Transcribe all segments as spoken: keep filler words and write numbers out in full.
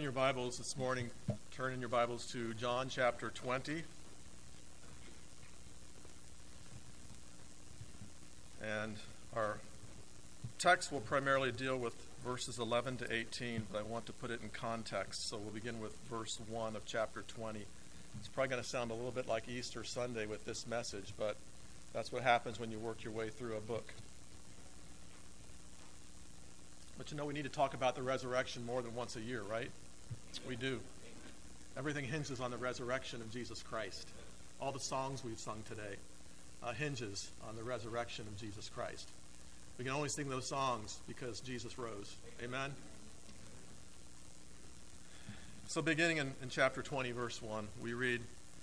in your Bibles this morning, turn in your Bibles to John chapter twenty. And our text will primarily deal with verses eleven to eighteen, but I want to put it in context. So we'll begin with verse one of chapter twenty. It's probably going to sound a little bit like Easter Sunday with this message, but that's what happens when you work your way through a book. But you know, we need to talk about the resurrection more than once a year, right? We do. Everything hinges on the resurrection of Jesus Christ. All the songs we've sung today uh, hinges on the resurrection of Jesus Christ. We can only sing those songs because Jesus rose. Amen? So beginning in, in chapter twenty, verse one, we read,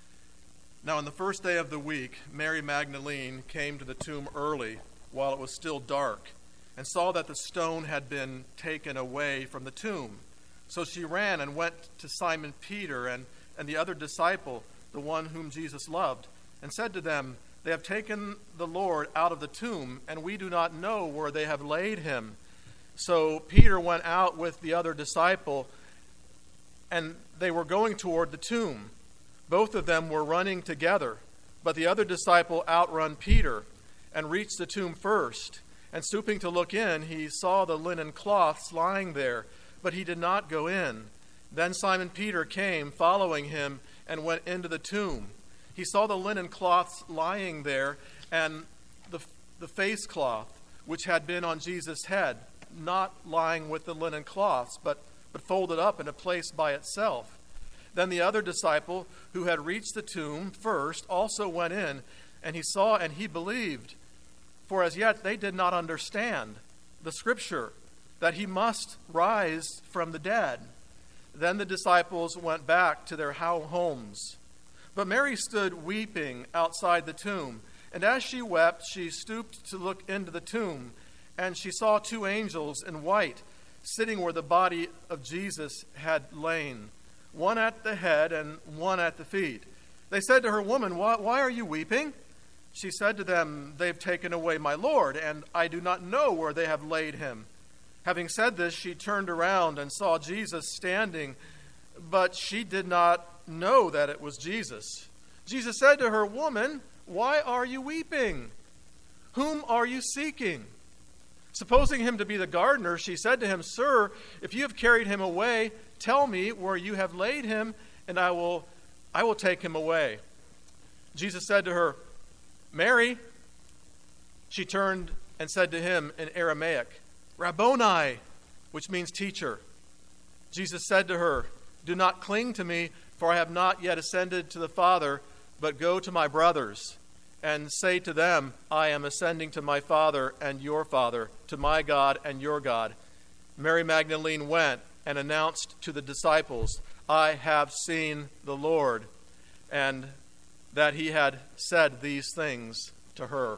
"Now on the first day of the week, Mary Magdalene came to the tomb early while it was still dark, and saw that the stone had been taken away from the tomb. So she ran and went to Simon Peter and, and the other disciple, the one whom Jesus loved, and said to them, 'They have taken the Lord out of the tomb, and we do not know where they have laid him.' So Peter went out with the other disciple, and they were going toward the tomb. Both of them were running together, but the other disciple outrun Peter and reached the tomb first. And stooping to look in, he saw the linen cloths lying there, but he did not go in. Then Simon Peter came, following him, and went into the tomb. He saw the linen cloths lying there, and the, the face cloth, which had been on Jesus' head, not lying with the linen cloths, but, but folded up in a place by itself. Then the other disciple, who had reached the tomb first, also went in, and he saw and he believed. For as yet they did not understand the scripture, that he must rise from the dead. Then the disciples went back to their homes. But Mary stood weeping outside the tomb. And as she wept, she stooped to look into the tomb. And she saw two angels in white, sitting where the body of Jesus had lain, one at the head and one at the feet. They said to her, 'Woman, why, why are you weeping?' She said to them, 'They've taken away my Lord, and I do not know where they have laid him.' Having said this, she turned around and saw Jesus standing, but she did not know that it was Jesus. Jesus said to her, 'Woman, why are you weeping? Whom are you seeking?' Supposing him to be the gardener, she said to him, 'Sir, if you have carried him away, tell me where you have laid him, and I will, I will take him away.' Jesus said to her, 'Mary.' She turned and said to him in Aramaic, 'Rabboni,' which means teacher. Jesus said to her, 'Do not cling to me, for I have not yet ascended to the Father, but go to my brothers and say to them, I am ascending to my Father and your Father, to my God and your God.' Mary Magdalene went and announced to the disciples, 'I have seen the Lord,' and that he had said these things to her."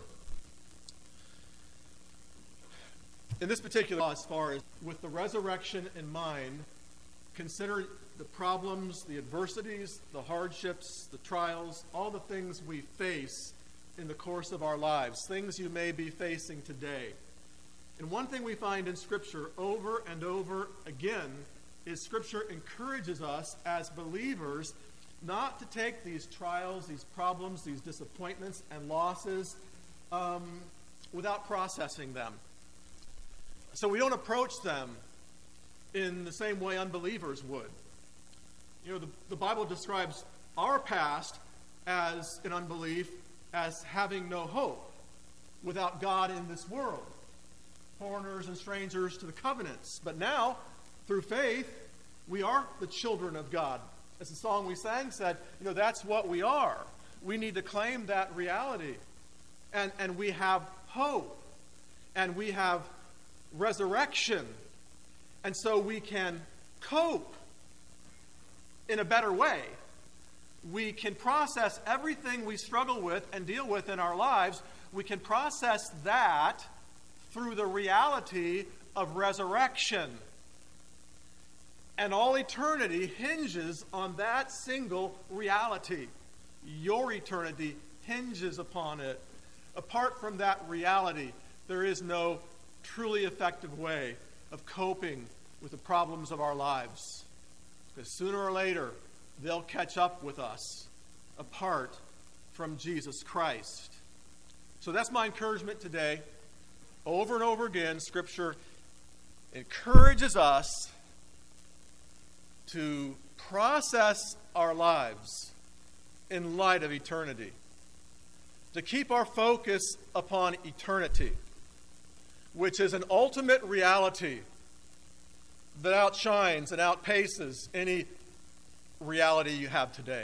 In this particular, as far as with the resurrection in mind, consider the problems, the adversities, the hardships, the trials, all the things we face in the course of our lives, things you may be facing today. And one thing we find in Scripture over and over again is Scripture encourages us as believers not to take these trials, these problems, these disappointments and losses um, without processing them. So we don't approach them in the same way unbelievers would. You know, the, the Bible describes our past as in unbelief as having no hope without God in this world, foreigners and strangers to the covenants. But now, through faith, we are the children of God. As the song we sang said, you know, that's what we are. We need to claim that reality. And, and we have hope. And we have resurrection. And so we can cope in a better way. We can process everything we struggle with and deal with in our lives. We can process that through the reality of resurrection. And all eternity hinges on that single reality. Your eternity hinges upon it. Apart from that reality, there is no truly effective way of coping with the problems of our lives. Because sooner or later, they'll catch up with us apart from Jesus Christ. So that's my encouragement today. Over and over again, Scripture encourages us to process our lives in light of eternity, to keep our focus upon eternity, which is an ultimate reality that outshines and outpaces any reality you have today.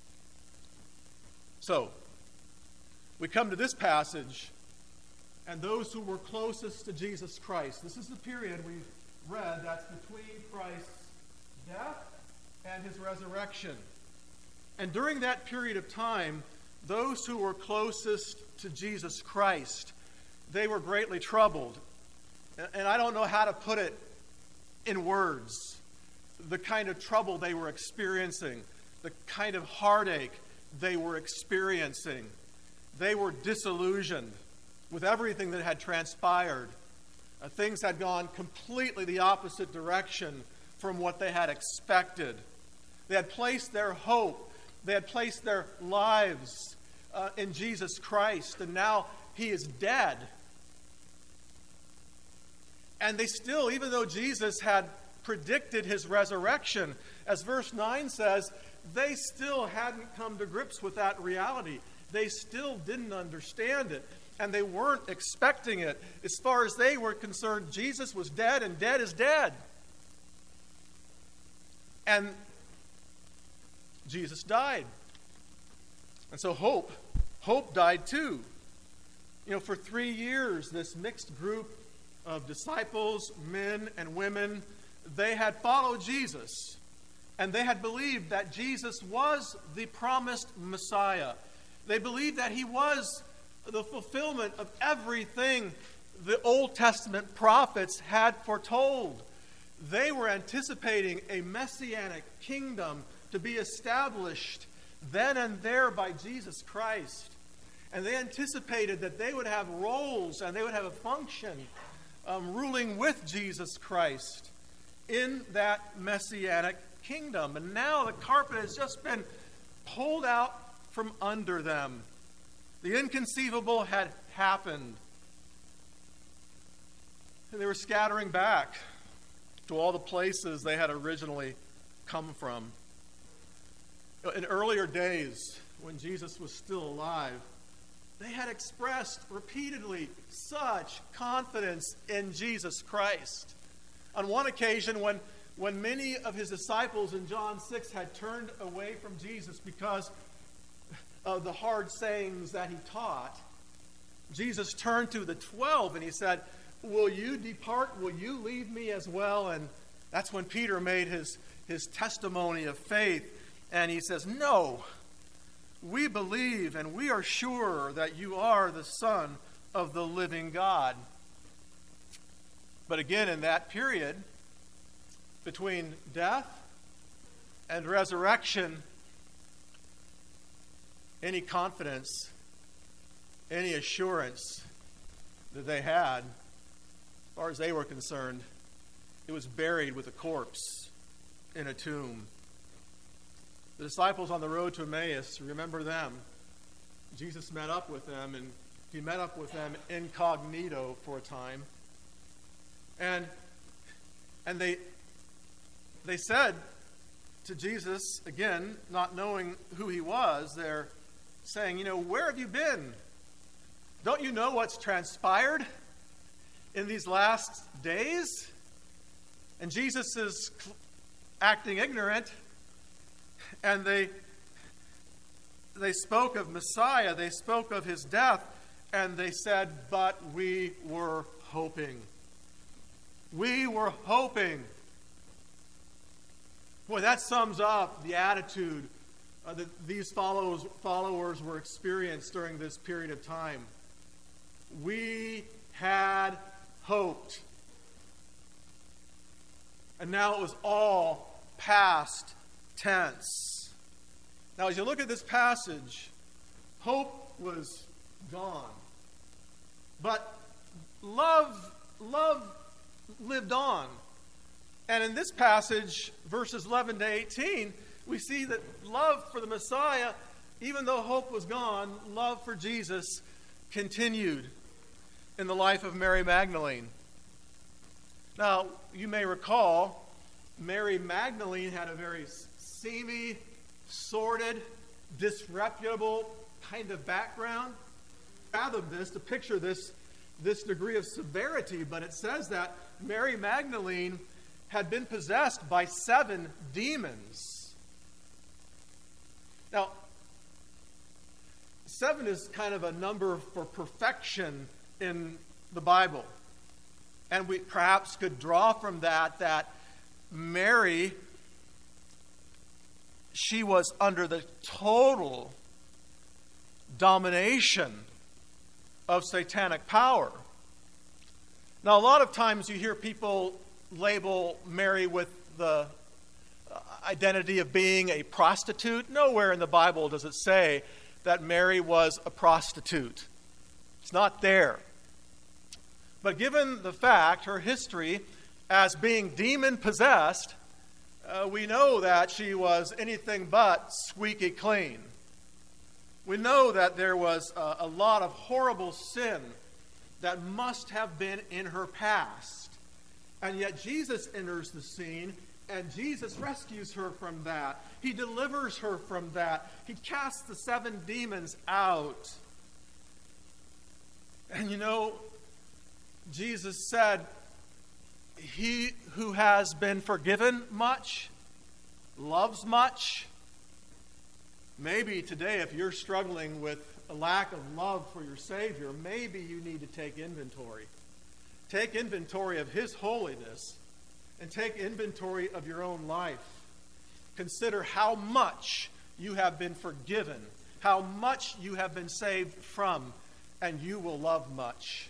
So, we come to this passage, and those who were closest to Jesus Christ. This is the period we've read that's between Christ's death and his resurrection. And during that period of time, those who were closest to Jesus Christ, they were greatly troubled. And I don't know how to put it in words, the kind of trouble they were experiencing, the kind of heartache they were experiencing. They were disillusioned with everything that had transpired. Uh, things had gone completely the opposite direction from what they had expected. They had placed their hope, they had placed their lives uh, in Jesus Christ, and now he is dead. And they still, even though Jesus had predicted his resurrection, as verse nine says, they still hadn't come to grips with that reality. They still didn't understand it, and they weren't expecting it. As far as they were concerned, Jesus was dead, and dead is dead. And Jesus died. And so hope, hope died too. You know, for three years, this mixed group of disciples, men and women, they had followed Jesus, and they had believed that Jesus was the promised Messiah. They believed that he was the fulfillment of everything the Old Testament prophets had foretold. They were anticipating a messianic kingdom to be established then and there by Jesus Christ. And they anticipated that they would have roles and they would have a function um, ruling with Jesus Christ in that messianic kingdom. And now the carpet has just been pulled out from under them. The inconceivable had happened. And they were scattering back to all the places they had originally come from. In earlier days, when Jesus was still alive, they had expressed repeatedly such confidence in Jesus Christ. On one occasion, when, when many of his disciples in John six had turned away from Jesus because of the hard sayings that he taught, Jesus turned to the twelve and he said, "Will you depart? Will you leave me as well?" And that's when Peter made his, his testimony of faith. And he says, "No, we believe and we are sure that you are the Son of the living God." But again, in that period, between death and resurrection, any confidence, any assurance that they had, as far as they were concerned, it was buried with a corpse in a tomb. The disciples on the road to Emmaus, remember them? Jesus met up with them, and he met up with them incognito for a time. And and they they said to Jesus, again, not knowing who he was, they're saying, you know, "Where have you been? Don't you know what's transpired in these last days?" And Jesus is acting ignorant. And they they spoke of Messiah, they spoke of his death, and they said, "But we were hoping." We were hoping. Boy, that sums up the attitude uh, that these followers, followers were experienced during this period of time. We had hoped. And now it was all past tense. Now, as you look at this passage, hope was gone. But love, love lived on. And in this passage, verses eleven to eighteen, we see that love for the Messiah, even though hope was gone, love for Jesus continued in the life of Mary Magdalene. Now, you may recall, Mary Magdalene had a very seamy, sordid, disreputable kind of background. Fathom this, to picture this, this degree of severity, but it says that Mary Magdalene had been possessed by seven demons. Now, seven is kind of a number for perfection in the Bible. And we perhaps could draw from that that Mary, she was under the total domination of satanic power. Now, a lot of times you hear people label Mary with the identity of being a prostitute. Nowhere in the Bible does it say that Mary was a prostitute. It's not there. But given the fact, her history as being demon-possessed, uh, we know that she was anything but squeaky clean. We know that there was a, a lot of horrible sin that must have been in her past. And yet Jesus enters the scene, and Jesus rescues her from that. He delivers her from that. He casts the seven demons out. And you know, Jesus said, he who has been forgiven much loves much. Maybe today, if you're struggling with a lack of love for your Savior, maybe you need to take inventory. Take inventory of His holiness and take inventory of your own life. Consider how much you have been forgiven, how much you have been saved from, and you will love much.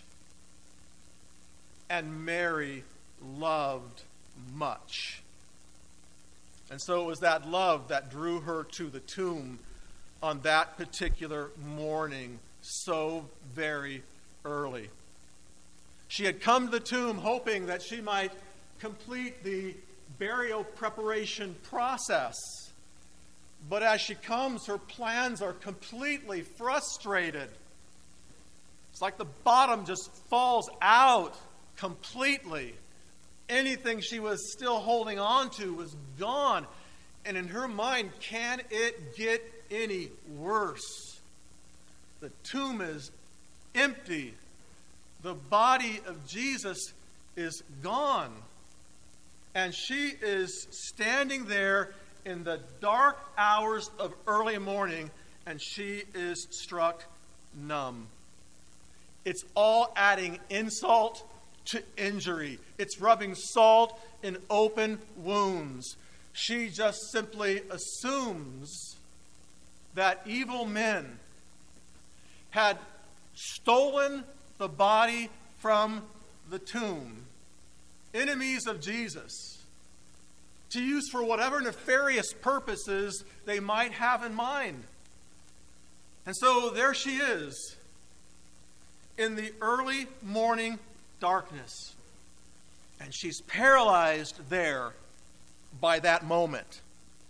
And Mary loved much. And so it was that love that drew her to the tomb on that particular morning so very early. She had come to the tomb hoping that she might complete the burial preparation process. But as she comes, her plans are completely frustrated. It's like the bottom just falls out completely. Anything she was still holding on to was gone. And in her mind, can it get any worse? The tomb is empty. The body of Jesus is gone. And she is standing there in the dark hours of early morning, and she is struck numb. It's all adding insult to injury. It's rubbing salt in open wounds. She just simply assumes that evil men had stolen the body from the tomb, enemies of Jesus, to use for whatever nefarious purposes they might have in mind. And so there she is in the early morning darkness, and she's paralyzed there by that moment.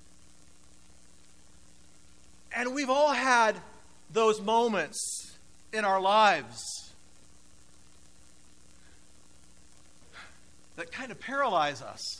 And we've all had those moments in our lives that kind of paralyze us.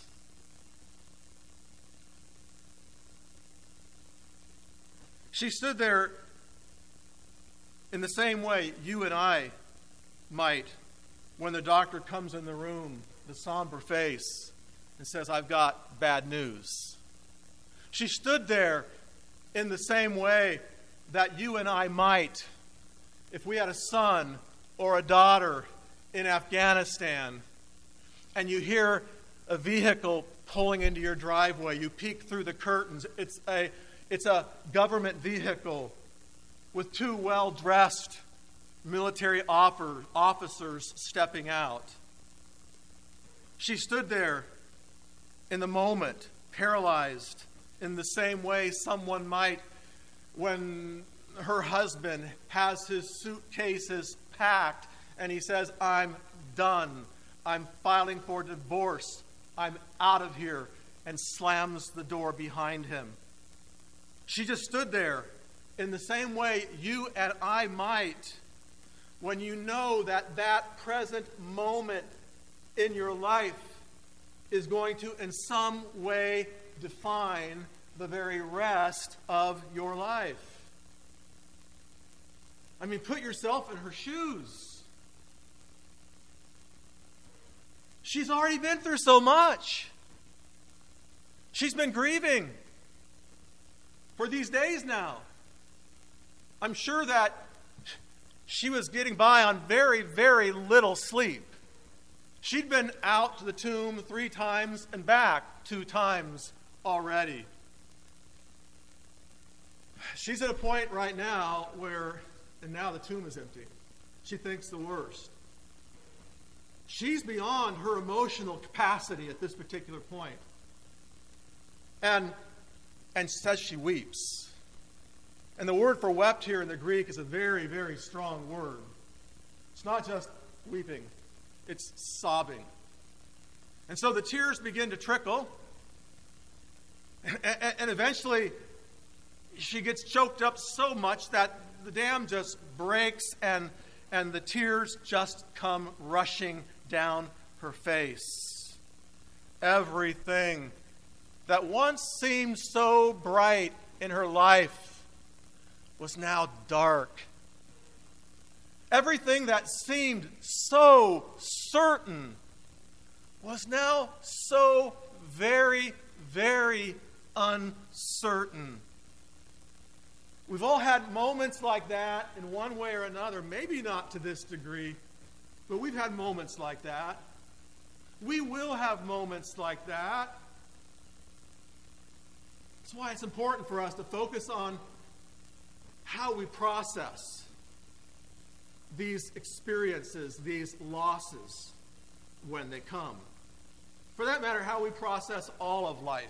She stood there in the same way you and I might when the doctor comes in the room, the somber face, and says, "I've got bad news." She stood there in the same way that you and I might if we had a son or a daughter in Afghanistan and you hear a vehicle pulling into your driveway. You peek through the curtains. It's a, it's a government vehicle with two well-dressed military officers stepping out. She stood there in the moment, paralyzed, in the same way someone might when her husband has his suitcases packed and he says, "I'm done. I'm filing for divorce. I'm out of here, and slams the door behind him. She just stood there in the same way you and I might when you know that that present moment in your life is going to in some way define the very rest of your life. I mean, put yourself in her shoes. She's already been through so much. She's been grieving for these days now. I'm sure that she was getting by on very, very little sleep. She'd been out to the tomb three times and back two times already. She's at a point right now where, and now the tomb is empty. She thinks the worst. She's beyond her emotional capacity at this particular point. And, and says she weeps. And the word for wept here in the Greek is a very, very strong word. It's not just weeping. It's sobbing. And so the tears begin to trickle. And, and, and eventually, she gets choked up so much that the dam just breaks and, and the tears just come rushing down her face. Everything that once seemed so bright in her life was now dark. Everything that seemed so certain was now so very, very uncertain. We've all had moments like that in one way or another, maybe not to this degree, but we've had moments like that. We will have moments like that. That's why it's important for us to focus on how we process these experiences, these losses when they come. For that matter, how we process all of life.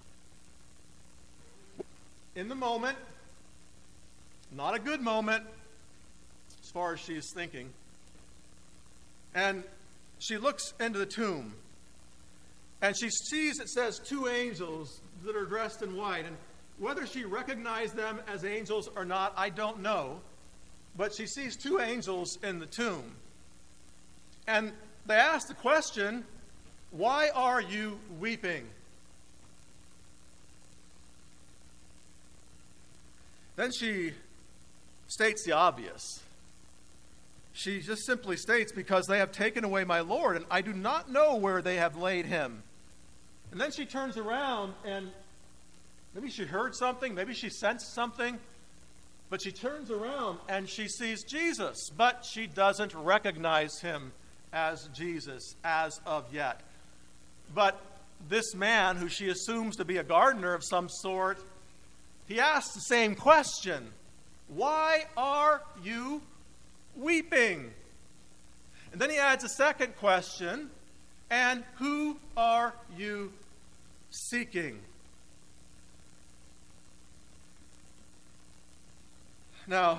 In the moment, not a good moment as far as she's thinking. And she looks into the tomb. And she sees, it says, two angels that are dressed in white. And whether she recognized them as angels or not, I don't know. But she sees two angels in the tomb. And they ask the question, why are you weeping? Then she states the obvious. She just simply states, because they have taken away my Lord, and I do not know where they have laid him. And then she turns around, and maybe she heard something, maybe she sensed something, but she turns around and she sees Jesus, but she doesn't recognize him as Jesus as of yet. But this man, who she assumes to be a gardener of some sort, he asks the same question. Why are you weeping? And then he adds a second question. And who are you seeking? Now,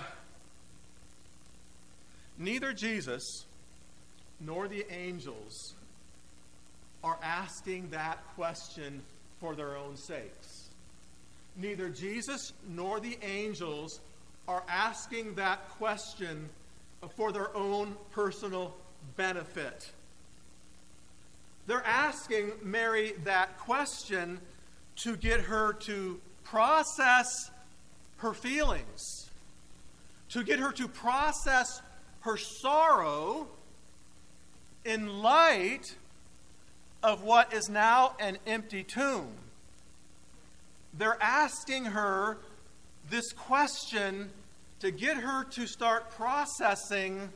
neither Jesus nor the angels are asking that question for their own sakes. Neither Jesus nor the angels are asking that question for their own personal benefit. They're asking Mary that question to get her to process her feelings, to get her to process her sorrow in light of what is now an empty tomb. They're asking her this question to get her to start processing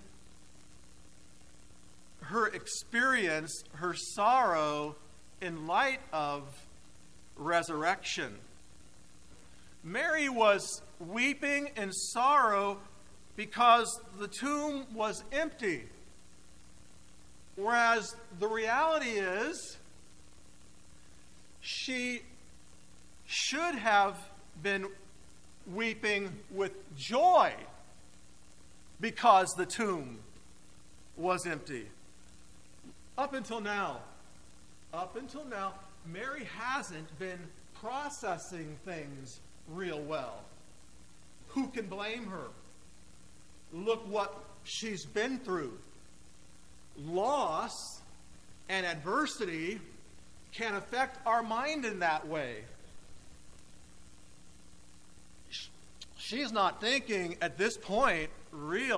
her experience, her sorrow, in light of resurrection. Mary was weeping in sorrow because the tomb was empty. Whereas the reality is, she should have been weeping with joy because the tomb was empty. Up until now, Up until now, Mary hasn't been processing things real well. Who can blame her? Look what she's been through. Loss and adversity can affect our mind in that way. She's not thinking at this point, really,